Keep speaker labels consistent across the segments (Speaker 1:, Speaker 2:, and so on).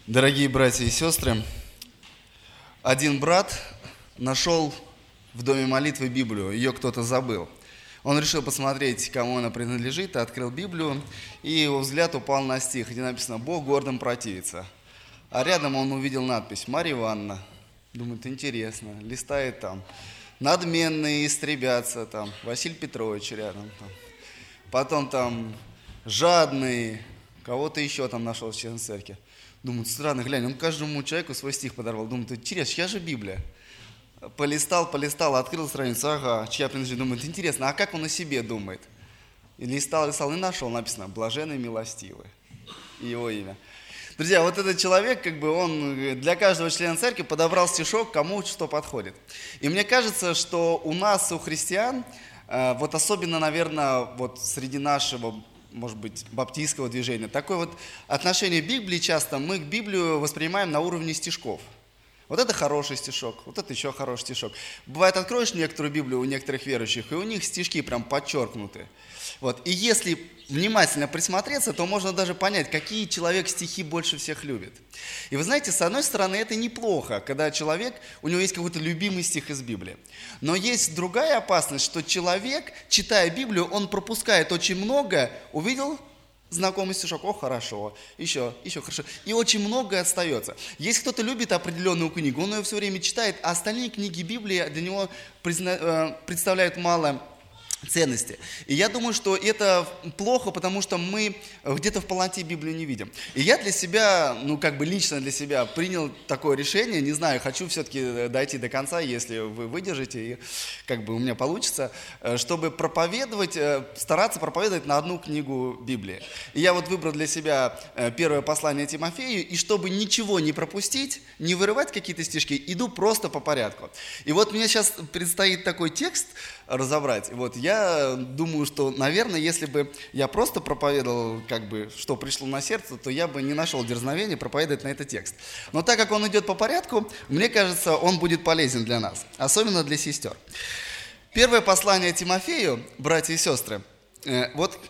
Speaker 1: Дорогие братья и сестры, один брат нашел в доме молитвы Библию, ее кто-то забыл. Он решил посмотреть, кому она принадлежит, открыл Библию, и его взгляд упал на стих, где написано «Бог гордым противится». А рядом он увидел надпись «Марья Ивановна». Думает, интересно, листает там. «Надменные истребятся», там, Василий Петрович рядом. Там. Потом там «Жадные», кого-то еще там нашел в члене церкви. Думают, странно, глянь, он каждому человеку свой стих подорвал. Думает, интересно, чья же Библия? Полистал, открыл страницу, ага, чья принадлежит. Думает, интересно, а как он о себе думает? И листал, и нашел, написано, блаженный милостивый. Его имя. Друзья, вот этот человек, он для каждого члена церкви подобрал стишок, кому что подходит. И мне кажется, что у нас, у христиан, вот особенно, наверное, вот среди нашего, может быть, баптистского движения, такое вот отношение к Библии часто мы к Библию воспринимаем на уровне стишков. Вот это хороший стишок, вот это еще хороший стишок. Бывает, откроешь некоторую Библию у некоторых верующих, и у них стишки прям подчеркнуты. Вот. И если внимательно присмотреться, то можно даже понять, какие человек стихи больше всех любит. И вы знаете, с одной стороны, это неплохо, когда человек, у него есть какой-то любимый стих из Библии. Но есть другая опасность, что человек, читая Библию, он пропускает очень много, увидел знакомый стишок, о, хорошо, еще хорошо. И очень многое остается. Если кто-то любит определенную книгу, он ее все время читает, а остальные книги Библии для него представляют мало ценности. И я думаю, что это плохо, потому что мы где-то в полноте Библию не видим. И я для себя, лично для себя принял такое решение, не знаю, хочу все-таки дойти до конца, если вы выдержите, и у меня получится, чтобы стараться проповедовать на одну книгу Библии. И я вот выбрал для себя первое послание Тимофею, и чтобы ничего не пропустить, не вырывать какие-то стишки, иду просто по порядку. И вот мне сейчас предстоит такой текст разобрать. Вот я думаю, что, наверное, если бы я просто проповедовал, что пришло на сердце, то я бы не нашел дерзновения проповедовать на этот текст. Но так как он идет по порядку, мне кажется, он будет полезен для нас, особенно для сестер. Первое послание Тимофею, братья и сестры, вот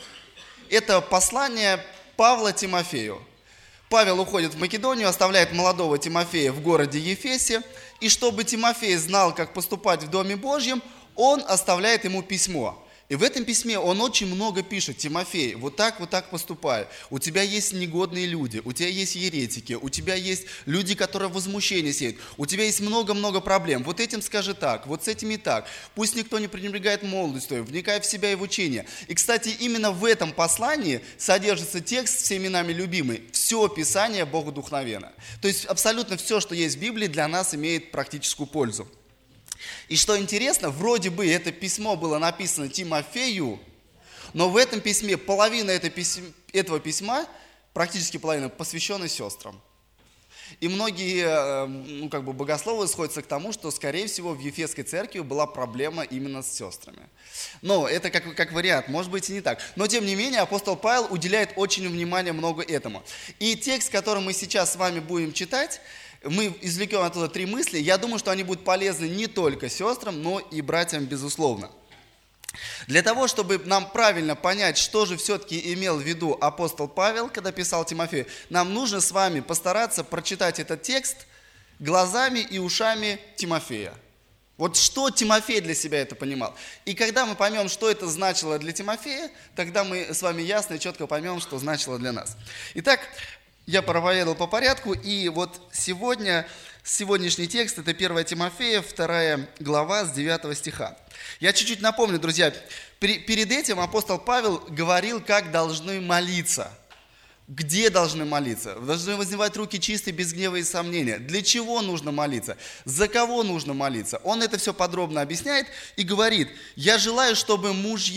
Speaker 1: это послание Павла Тимофею. Павел уходит в Македонию, оставляет молодого Тимофея в городе Ефесе, и чтобы Тимофей знал, как поступать в Доме Божьем, он оставляет ему письмо. И в этом письме он очень много пишет. Тимофей, вот так поступай. У тебя есть негодные люди, у тебя есть еретики, у тебя есть люди, которые возмущение сеют. У тебя есть много-много проблем. Вот этим скажи так, вот с этим и так. Пусть никто не пренебрегает молодостью, вникай в себя и в учение. И, кстати, именно в этом послании содержится текст всеми нами любимый. Все Писание богодухновенно. То есть абсолютно все, что есть в Библии, для нас имеет практическую пользу. И что интересно, вроде бы это письмо было написано Тимофею, но в этом письме половина этого письма, практически половина, посвящена сестрам. И многие богословы сходятся к тому, что, скорее всего, в Ефесской церкви была проблема именно с сестрами. Но это как вариант, может быть и не так. Но, тем не менее, апостол Павел уделяет очень внимания много этому. И текст, который мы сейчас с вами будем читать, мы извлекем оттуда 3 мысли. Я думаю, что они будут полезны не только сестрам, но и братьям, безусловно. Для того, чтобы нам правильно понять, что же все-таки имел в виду апостол Павел, когда писал Тимофею, нам нужно с вами постараться прочитать этот текст глазами и ушами Тимофея. Вот что Тимофей для себя это понимал. И когда мы поймем, что это значило для Тимофея, тогда мы с вами ясно и четко поймем, что значило для нас. Итак, я проповедовал по порядку, и вот сегодняшний текст – это 1 Тимофея, 2 глава, с 9 стиха. Я чуть-чуть напомню, друзья, перед этим апостол Павел говорил, как должны молиться. Где должны молиться? Должны возневать руки чистые, без гнева и сомнения. Для чего нужно молиться? За кого нужно молиться? Он это все подробно объясняет и говорит, я желаю, чтобы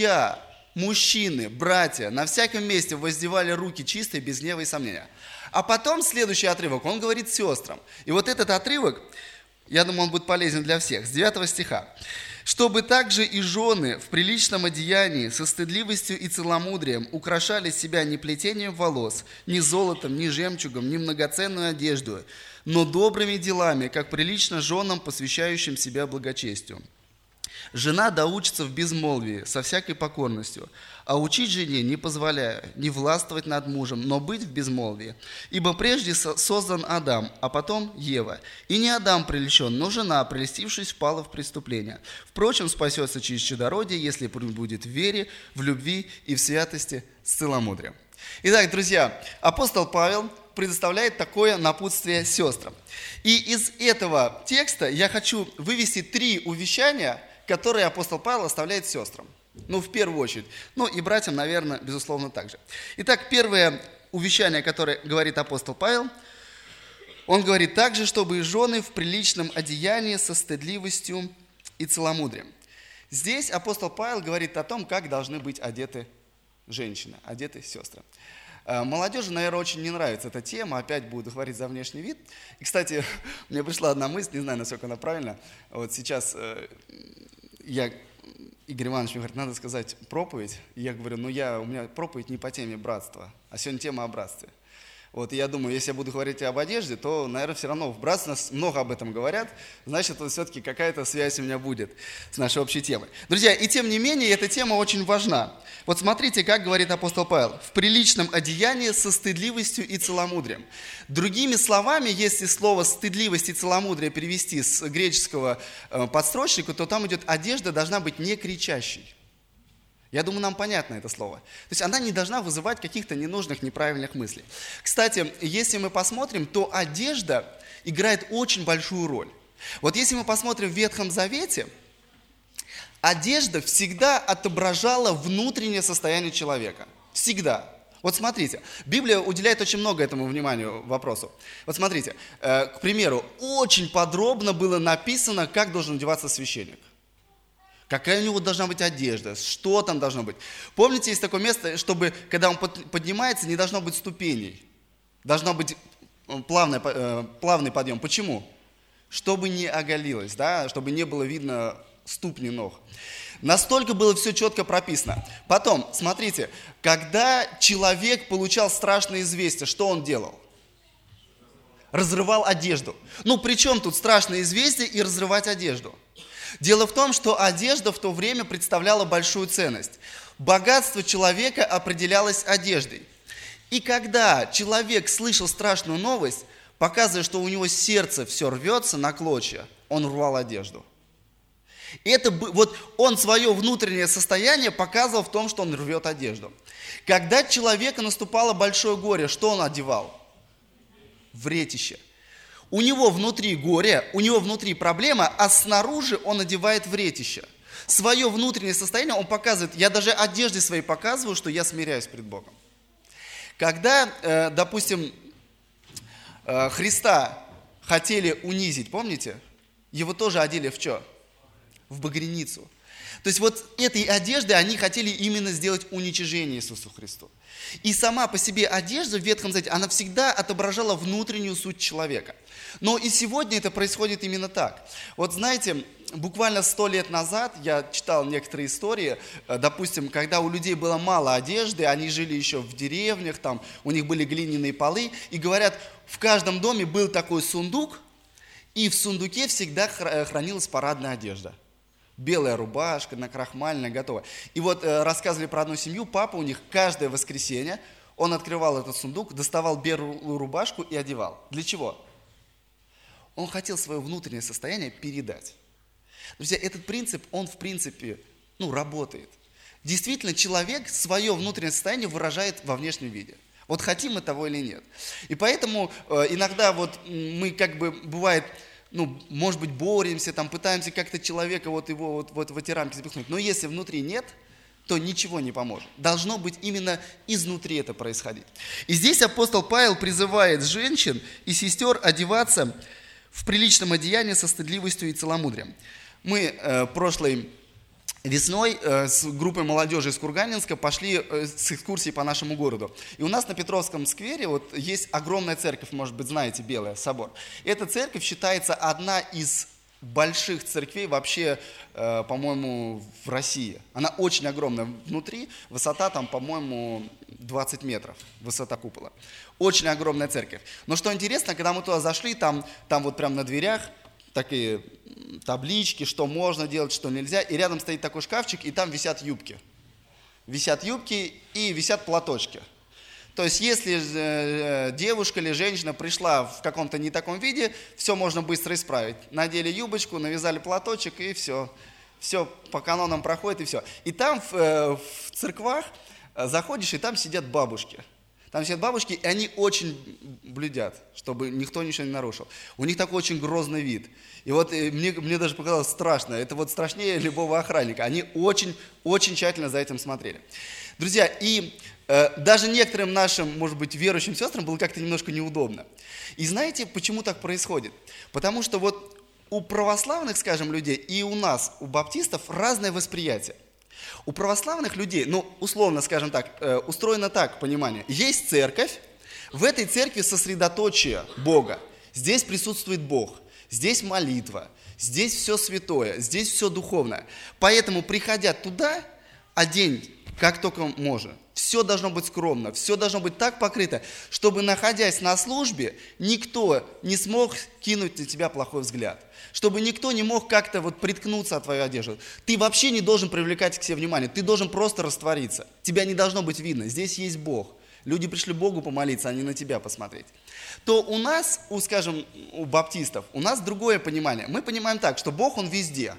Speaker 1: мужчины, братья на всяком месте воздевали руки чистые, без гнева и сомнения. А потом следующий отрывок, он говорит сестрам. И вот этот отрывок, я думаю, он будет полезен для всех, с 9 стиха. «Чтобы также и жены в приличном одеянии, со стыдливостью и целомудрием украшали себя не плетением волос, ни золотом, ни жемчугом, ни многоценную одежду, но добрыми делами, как прилично женам, посвящающим себя благочестию. Жена да учится в безмолвии, со всякой покорностью, а учить жене не позволяя, не властвовать над мужем, но быть в безмолвии. Ибо прежде создан Адам, а потом Ева. И не Адам прельщен, но жена, прельстившись, впала в преступление. Впрочем, спасется через чадородие, если будет в вере, в любви и в святости с целомудрием». Итак, друзья, апостол Павел предоставляет такое напутствие сестрам. И из этого текста я хочу вывести 3 увещания, которые апостол Павел оставляет сестрам. В первую очередь. И братьям, наверное, безусловно, также. Итак, первое увещание, которое говорит апостол Павел, он говорит также, чтобы и жены в приличном одеянии со стыдливостью и целомудрием. Здесь апостол Павел говорит о том, как должны быть одеты женщины, одеты сестры. Молодежи, наверное, очень не нравится эта тема, опять буду говорить за внешний вид. И, кстати, мне пришла одна мысль, не знаю, насколько она правильна. Вот сейчас Игорь Иванович мне говорит, надо сказать проповедь. И я говорю, у меня проповедь не по теме братства, а сегодня тема о братстве. И я думаю, если я буду говорить об одежде, то, наверное, все равно в братстве нас много об этом говорят, значит, все-таки какая-то связь у меня будет с нашей общей темой. Друзья, и тем не менее, эта тема очень важна. Смотрите, как говорит апостол Павел, в приличном одеянии со стыдливостью и целомудрием. Другими словами, если слово «стыдливость» и «целомудрие» перевести с греческого подстрочника, то там идет одежда должна быть не кричащей. Я думаю, нам понятно это слово. То есть она не должна вызывать каких-то ненужных, неправильных мыслей. Кстати, если мы посмотрим, то одежда играет очень большую роль. Если мы посмотрим в Ветхом Завете, одежда всегда отображала внутреннее состояние человека. Всегда. Смотрите, Библия уделяет очень много этому вопросу. Смотрите, к примеру, очень подробно было написано, как должен одеваться священник. Какая у него должна быть одежда, что там должно быть. Помните, есть такое место, чтобы, когда он поднимается, не должно быть ступеней. Должно быть плавный подъем. Почему? Чтобы не оголилось, чтобы не было видно ступни ног. Настолько было все четко прописано. Потом, смотрите, когда человек получал страшное известие, что он делал? Разрывал одежду. При чем тут страшное известие и разрывать одежду? Дело в том, что одежда в то время представляла большую ценность. Богатство человека определялось одеждой. И когда человек слышал страшную новость, показывая, что у него сердце все рвется на клочья, он рвал одежду. Он свое внутреннее состояние показывал в том, что он рвет одежду. Когда человеку наступало большое горе, что он одевал? Вретище. У него внутри горе, у него внутри проблема, а снаружи он одевает вретище. Свое внутреннее состояние он показывает, я даже одежде своей показываю, что я смиряюсь пред Богом. Когда, допустим, Христа хотели унизить, помните? Его тоже одели в что? В багряницу. То есть этой одеждой они хотели именно сделать уничижение Иисусу Христу. И сама по себе одежда в Ветхом Завете, она всегда отображала внутреннюю суть человека. Но и сегодня это происходит именно так. Знаете, буквально 100 лет назад я читал некоторые истории, допустим, когда у людей было мало одежды, они жили еще в деревнях, у них были глиняные полы, и говорят, в каждом доме был такой сундук, и в сундуке всегда хранилась парадная одежда. Белая рубашка, накрахмаленная, готова. И рассказывали про одну семью, папа у них каждое воскресенье, он открывал этот сундук, доставал белую рубашку и одевал. Для чего? Он хотел свое внутреннее состояние передать. Друзья, этот принцип, он в принципе, работает. Действительно, человек свое внутреннее состояние выражает во внешнем виде. Хотим мы того или нет. И поэтому иногда мы бывает, может быть, боремся, пытаемся как-то человека его в эти рамки запихнуть. Но если внутри нет, то ничего не поможет. Должно быть именно изнутри это происходить. И здесь апостол Павел призывает женщин и сестер одеваться в приличном одеянии со стыдливостью и целомудрием. Мы прошлой весной с группой молодежи из Курганинска пошли с экскурсией по нашему городу. И у нас на Петровском сквере есть огромная церковь, может быть, знаете, Белая, собор. Эта церковь считается одна из больших церквей вообще, по-моему, в России. Она очень огромная внутри, высота по-моему, 20 метров, высота купола. Очень огромная церковь. Но что интересно, когда мы туда зашли, там прямо на дверях такие таблички, что можно делать, что нельзя. И рядом стоит такой шкафчик, и там висят юбки. Висят юбки и висят платочки. То есть, если девушка или женщина пришла в каком-то не таком виде, все можно быстро исправить. Надели юбочку, навязали платочек, и все. Все по канонам проходит, и все. И там в церквах заходишь, и там сидят бабушки. Там сидят бабушки, и они очень блюдят, чтобы никто ничего не нарушил. У них такой очень грозный вид. И вот мне даже показалось страшно. Это вот страшнее любого охранника. Они очень тщательно за этим смотрели. Друзья, и даже некоторым нашим, может быть, верующим сестрам было как-то немножко неудобно. И знаете, почему так происходит? Потому что вот у православных, скажем, людей и у нас, у баптистов, разное восприятие. У православных людей, условно, скажем так, устроено так, понимание. Есть церковь, в этой церкви сосредоточие Бога. Здесь присутствует Бог, здесь молитва, здесь все святое, здесь все духовное. Поэтому, приходя туда, одень как только можно. Все должно быть скромно, все должно быть так покрыто, чтобы, находясь на службе, никто не смог кинуть на тебя плохой взгляд. Чтобы никто не мог как-то вот приткнуться от твоей одежды. Ты вообще не должен привлекать к себе внимание, ты должен просто раствориться. Тебя не должно быть видно, здесь есть Бог. Люди пришли Богу помолиться, а не на тебя посмотреть. То у нас, скажем, у баптистов, у нас другое понимание. Мы понимаем так, что Бог, Он везде.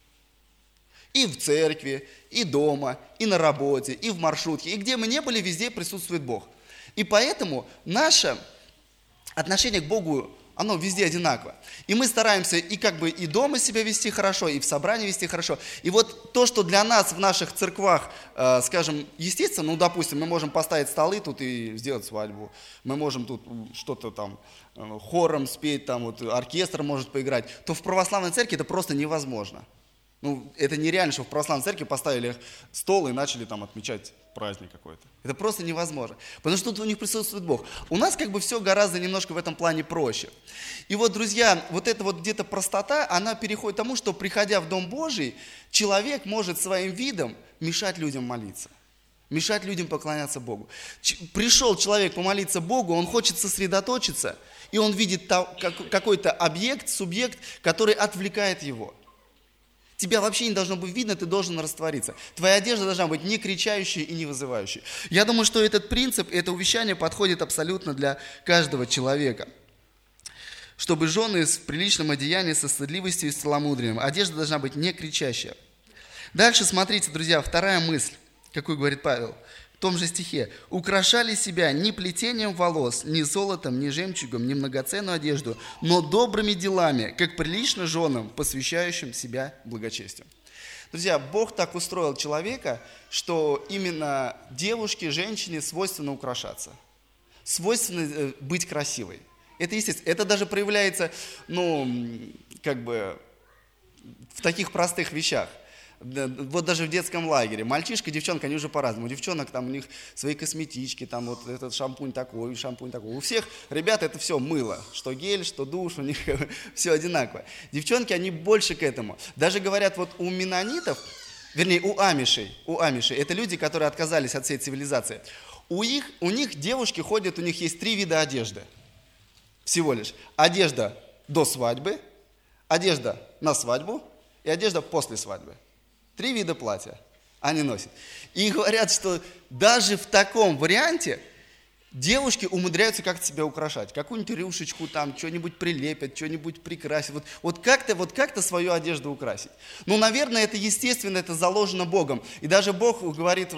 Speaker 1: И в церкви, и дома, и на работе, и в маршрутке. И где мы не были, везде присутствует Бог. И поэтому наше отношение к Богу, оно везде одинаково. И мы стараемся и как бы и дома себя вести хорошо, и в собрании вести хорошо. И вот то, что для нас в наших церквах, скажем, естественно, допустим, мы можем поставить столы тут и сделать свадьбу. Мы можем тут что-то там хором спеть, там вот оркестр может поиграть. То в православной церкви это просто невозможно. Это нереально, что в православной церкви поставили стол и начали там отмечать праздник какой-то. Это просто невозможно. Потому что тут у них присутствует Бог. У нас как бы все гораздо немножко в этом плане проще. И вот, друзья, вот эта вот где-то простота, она переходит к тому, что, приходя в Дом Божий, человек может своим видом мешать людям молиться. Мешать людям поклоняться Богу. Пришел человек помолиться Богу, он хочет сосредоточиться, и он видит какой-то объект, субъект, который отвлекает его. Тебя вообще не должно быть видно, ты должен раствориться. Твоя одежда должна быть не кричащей и не вызывающей. Я думаю, что этот принцип, это увещание подходит абсолютно для каждого человека. Чтобы жены в приличном одеянии со стыдливостью и целомудрием. Одежда должна быть не кричащая. Дальше смотрите, друзья, вторая мысль, какую говорит Павел. В том же стихе. «Украшали себя ни плетением волос, ни золотом, ни жемчугом, ни многоценную одежду, но добрыми делами, как прилично женам, посвящающим себя благочестию». Друзья, Бог так устроил человека, что именно девушке, женщине свойственно украшаться. Свойственно быть красивой. Это естественно. Это даже проявляется, в таких простых вещах. Вот даже в детском лагере. Мальчишка, девчонка, они уже по-разному. У девчонок там у них свои косметички, там вот этот шампунь такой, шампунь такой. У всех ребят это все мыло. Что гель, что душ, у них все одинаково. Девчонки, они больше к этому. Даже говорят, вот у менонитов, вернее, у амишей, это люди, которые отказались от всей цивилизации. У них девушки ходят, у них есть 3 вида одежды. Всего лишь. Одежда до свадьбы, одежда на свадьбу и одежда после свадьбы. 3 вида платья они носят. И говорят, что даже в таком варианте девушки умудряются как-то себя украшать. Какую-нибудь рюшечку там, что-нибудь прилепят, что-нибудь прикрасят. Вот как-то свою одежду украсить. Наверное, это естественно, это заложено Богом. И даже Бог говорит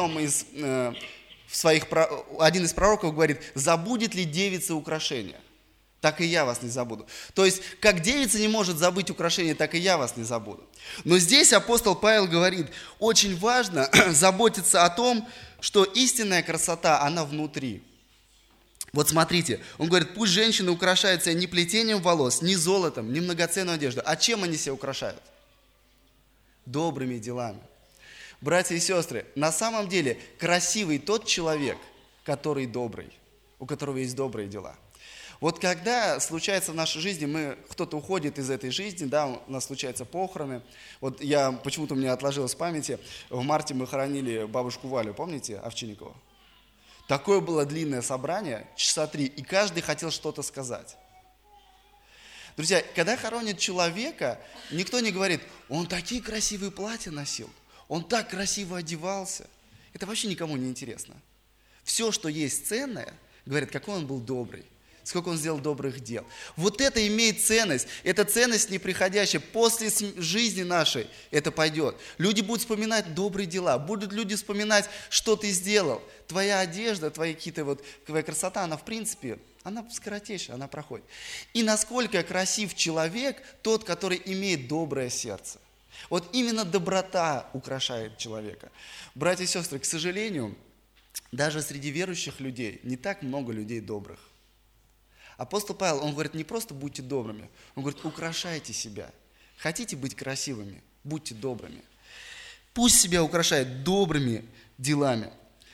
Speaker 1: один из пророков говорит, забудет ли девица украшения? Так и я вас не забуду. То есть, как девица не может забыть украшения, так и я вас не забуду. Но здесь апостол Павел говорит, очень важно заботиться о том, что истинная красота, она внутри. Вот смотрите, он говорит, пусть женщины украшаются не плетением волос, не золотом, не многоценной одеждой. А чем они себя украшают? Добрыми делами. Братья и сестры, на самом деле красивый тот человек, который добрый, у которого есть добрые дела. Вот когда случается в нашей жизни, кто-то уходит из этой жизни, да, у нас случаются похороны. Вот почему-то у меня отложилось в памяти, в марте мы хоронили бабушку Валю, помните, Овчинникову? Такое было длинное собрание, часа 3, и каждый хотел что-то сказать. Друзья, когда хоронят человека, никто не говорит, он такие красивые платья носил, он так красиво одевался. Это вообще никому не интересно. Все, что есть ценное, говорят, какой он был добрый, сколько он сделал добрых дел. Вот это имеет ценность. Это ценность неприходящая. После жизни нашей это пойдет. Люди будут вспоминать добрые дела. Будут люди вспоминать, что ты сделал. Твоя одежда, твоя красота, она в принципе, она скоротечная, она проходит. И насколько красив человек, тот, который имеет доброе сердце. Вот именно доброта украшает человека. Братья и сестры, к сожалению, даже среди верующих людей не так много людей добрых. Апостол Павел, он говорит, не просто будьте добрыми, он говорит, украшайте себя. Хотите быть красивыми, будьте добрыми. Пусть себя украшает добрыми делами.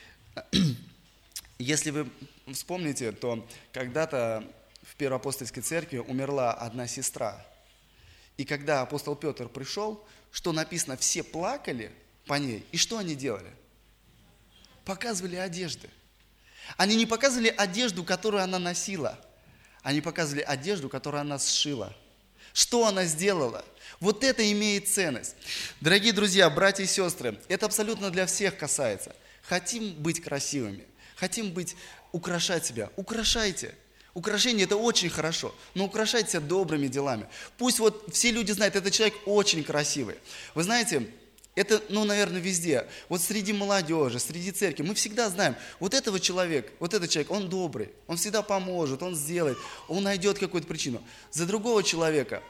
Speaker 1: Если вы вспомните, то когда-то в Первоапостольской церкви умерла одна сестра. И когда апостол Петр пришел, что написано, все плакали по ней. И что они делали? Показывали одежды. Они не показывали одежду, которую она носила. Они показывали одежду, которую она сшила. Что она сделала? Вот это имеет ценность. Дорогие друзья, братья и сестры, это абсолютно для всех касается. Хотим быть красивыми, хотим украшать себя. Украшайте. Украшение – это очень хорошо, но украшайте себя добрыми делами. Пусть вот все люди знают, этот человек очень красивый. Вы знаете, это, наверное, везде. Вот среди молодежи, среди церкви мы всегда знаем, вот этот человек, он добрый, он всегда поможет, он сделает, он найдет какую-то причину. За другого человека,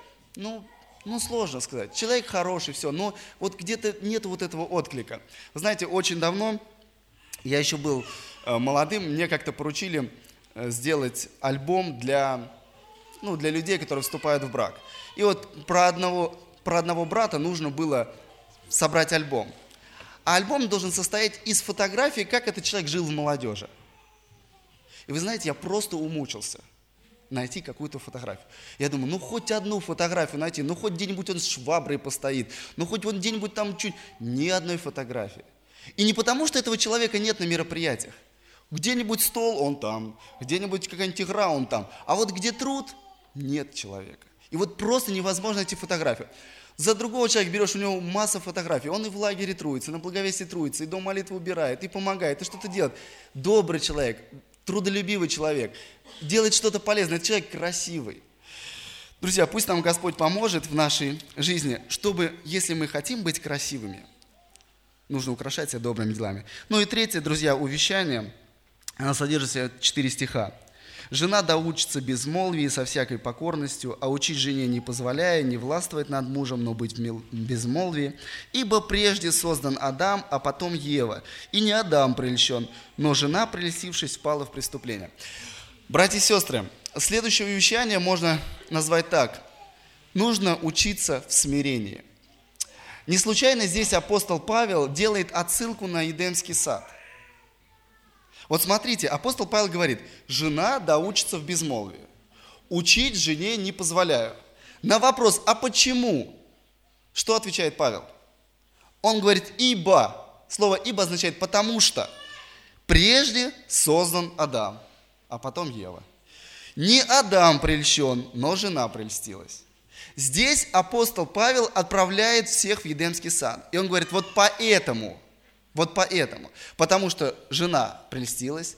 Speaker 1: сложно сказать. Человек хороший, все, но вот где-то нет вот этого отклика. Вы знаете, очень давно, я еще был молодым, мне как-то поручили сделать альбом для людей, которые вступают в брак. И вот про одного брата нужно было собрать альбом. А альбом должен состоять из фотографий, как этот человек жил в молодежи. И вы знаете, я просто умучился найти какую-то фотографию. Я думаю, хоть одну фотографию найти, хоть где-нибудь он с шваброй постоит, хоть он где-нибудь там ни одной фотографии. И не потому, что этого человека нет на мероприятиях. Где-нибудь стол, он там, где-нибудь какая-нибудь игра, он там. А вот где труд, нет человека. И вот просто невозможно найти фотографию. За другого человека берешь, у него масса фотографий, он и в лагере трудится, на благовестии трудится, и дом молитвы убирает, и помогает, и что-то делает. Добрый человек, трудолюбивый человек, делает что-то полезное, этот человек красивый. Друзья, пусть нам Господь поможет в нашей жизни, чтобы, если мы хотим быть красивыми, нужно украшать себя добрыми делами. И третье, друзья, увещание, оно содержит в себе 4 стиха. «Жена да учится безмолвии со всякой покорностью, а учить жене не позволяя, не властвовать над мужем, но быть в безмолвии. Ибо прежде создан Адам, а потом Ева. И не Адам прельщен, но жена, прельстившись, впала в преступление». Братья и сестры, следующее увещание можно назвать так. Нужно учиться в смирении. Не случайно здесь апостол Павел делает отсылку на Едемский сад. Вот смотрите, апостол Павел говорит, жена да учится в безмолвии. Учить жене не позволяю. На вопрос, а почему? Что отвечает Павел? Он говорит, ибо. Слово ибо означает потому что. Прежде создан Адам, а потом Ева. Не Адам прельщен, но жена прельстилась. Здесь апостол Павел отправляет всех в Едемский сад. И он говорит, вот поэтому, потому что жена прельстилась,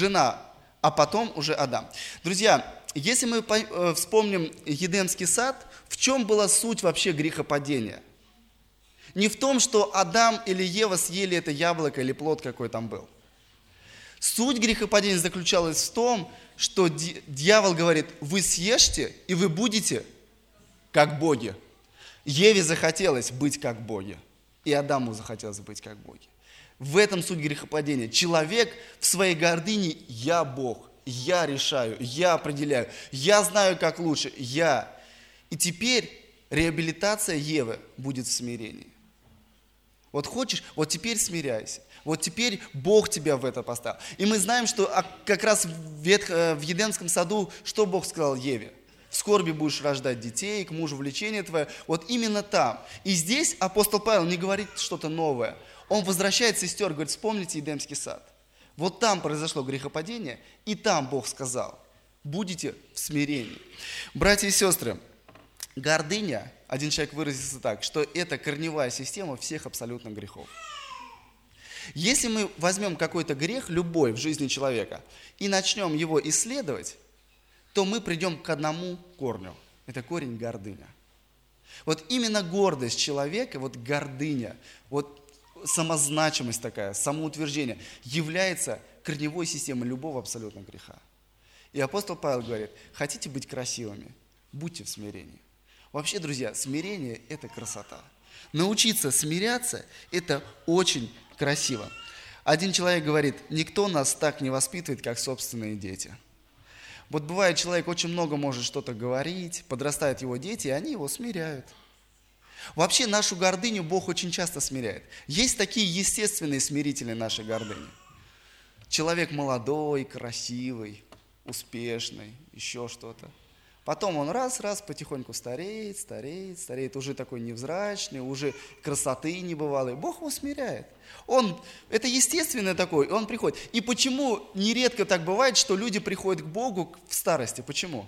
Speaker 1: а потом уже Адам. Друзья, если мы вспомним Едемский сад, в чем была суть вообще грехопадения? Не в том, что Адам или Ева съели это яблоко или плод, какой там был. Суть грехопадения заключалась в том, что дьявол говорит, вы съешьте, и вы будете как боги. Еве захотелось быть как боги, и Адаму захотелось быть как боги. В этом суть грехопадения. Человек в своей гордыне «я Бог», «я решаю», «я определяю», «я знаю, как лучше», «я». И теперь реабилитация Евы будет в смирении. Вот хочешь, вот теперь смиряйся. Вот теперь Бог тебя в это поставил. И мы знаем, что как раз в Едемском саду, что Бог сказал Еве? В скорби будешь рождать детей, к мужу влечение твое. Вот именно там. И здесь апостол Павел не говорит что-то новое. Он возвращает сестер, говорит, вспомните Едемский сад. Вот там произошло грехопадение, и там Бог сказал, Будете в смирении. Братья и сестры, гордыня, один человек выразился так, что это корневая система всех абсолютно грехов. Если мы возьмем какой-то грех, любой в жизни человека, и начнем его исследовать, то мы придем к одному корню. Это корень гордыня. Вот именно гордость человека, вот гордыня, вот самозначимость такая, самоутверждение является корневой системой любого абсолютно греха. И апостол Павел говорит, хотите быть красивыми, будьте в смирении. Вообще, друзья, смирение – это красота. Научиться смиряться – это очень красиво. Один человек говорит, никто нас так не воспитывает, как собственные дети. Вот бывает, человек очень много может что-то говорить, подрастают его дети, и они его смиряют. Вообще нашу гордыню Бог очень часто смиряет. Есть такие естественные смирители нашей гордыни. Человек молодой, красивый, успешный, еще что-то. Потом он раз потихоньку стареет, уже такой невзрачный, уже красоты небывалой. Бог его смиряет. Это естественно такой, он приходит. И почему нередко так бывает, что люди приходят к Богу в старости? Почему?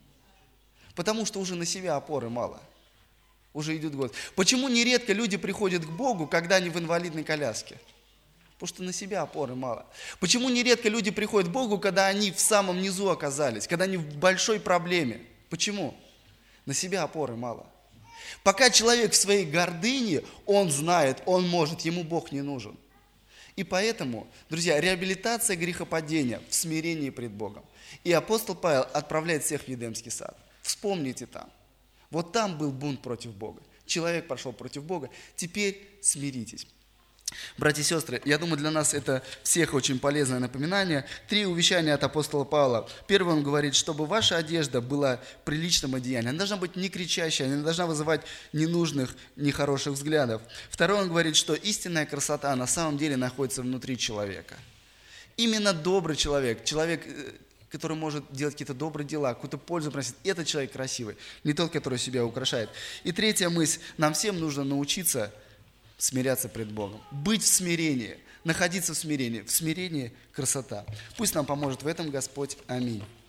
Speaker 1: Потому что уже на себя опоры мало. Уже идет год. Почему нередко люди приходят к Богу, когда они в инвалидной коляске? Потому что на себя опоры мало. Почему нередко люди приходят к Богу, когда они в самом низу оказались, когда они в большой проблеме? Почему? На себя опоры мало. Пока человек в своей гордыне, он знает, он может, ему Бог не нужен. И поэтому, друзья, реабилитация грехопадения в смирении пред Богом. И апостол Павел отправляет всех в Едемский сад. Вспомните там. Вот там был бунт против Бога. Человек пошел против Бога. Теперь смиритесь. Братья и сестры, я думаю, для нас это всех очень полезное напоминание. 3 увещания от апостола Павла. Первый он говорит, чтобы ваша одежда была приличным одеянием. Она должна быть не кричащей, она не должна вызывать ненужных, нехороших взглядов. Второй он говорит, что истинная красота на самом деле находится внутри человека. Именно добрый человек, который может делать какие-то добрые дела, какую-то пользу приносить, этот человек красивый, не тот, который себя украшает. И третья мысль, нам всем нужно научиться смиряться пред Богом. Быть в смирении, находиться в смирении. В смирении красота. Пусть нам поможет в этом Господь. Аминь.